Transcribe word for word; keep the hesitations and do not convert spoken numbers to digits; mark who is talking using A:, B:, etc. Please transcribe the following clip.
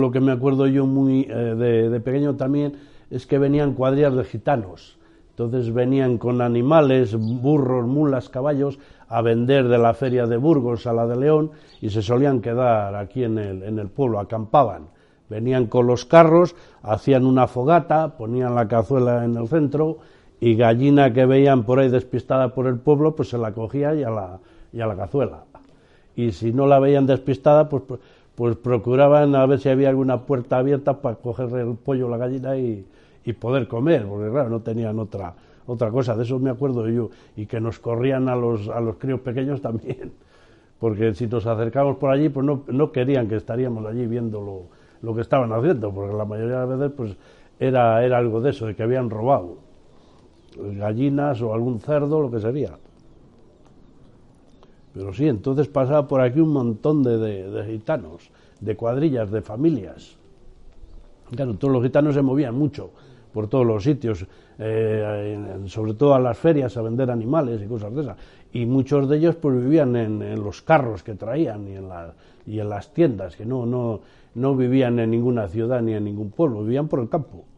A: lo que me acuerdo yo muy eh, de, de pequeño también es que venían cuadrillas de gitanos. Entonces venían con animales, burros, mulas, caballos, a vender de la feria de Burgos a la de León y se solían quedar aquí en el, en el pueblo, acampaban. Venían con los carros, hacían una fogata, ponían la cazuela en el centro y gallina que veían por ahí despistada por el pueblo, pues se la cogía y a la, y a la cazuela. Y si no la veían despistada, pues, pues procuraban a ver si había alguna puerta abierta para coger el pollo o la gallina y, y poder comer, porque claro, no tenían otra otra cosa, de eso me acuerdo yo, y que nos corrían a los a los críos pequeños también, porque si nos acercábamos por allí, pues no, no querían que estaríamos allí viendo lo, lo que estaban haciendo, porque la mayoría de las veces pues era, era algo de eso, de que habían robado gallinas o algún cerdo, lo que sería. Pero sí, entonces pasaba por aquí un montón de, de, de gitanos, de cuadrillas, de familias. Claro, todos los gitanos se movían mucho por todos los sitios, eh, sobre todo a las ferias a vender animales y cosas de esas. Y muchos de ellos pues vivían en, en los carros que traían y en, la, y en las tiendas, que no, no, no vivían en ninguna ciudad ni en ningún pueblo, vivían por el campo.